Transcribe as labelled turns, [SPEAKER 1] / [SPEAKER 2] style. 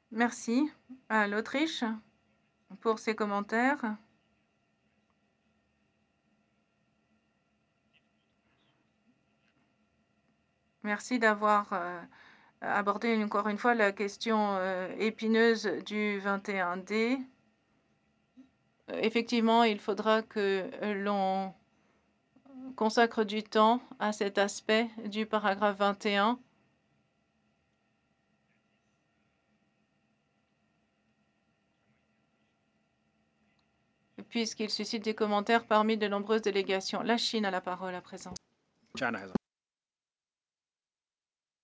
[SPEAKER 1] Merci à l'Autriche pour ses commentaires. Merci d'avoir abordé encore une fois la question épineuse du 21D. Effectivement, il faudra que l'on consacre du temps à cet aspect du paragraphe 21. Puisqu'il suscite des commentaires parmi de nombreuses délégations. La Chine a la parole à présent.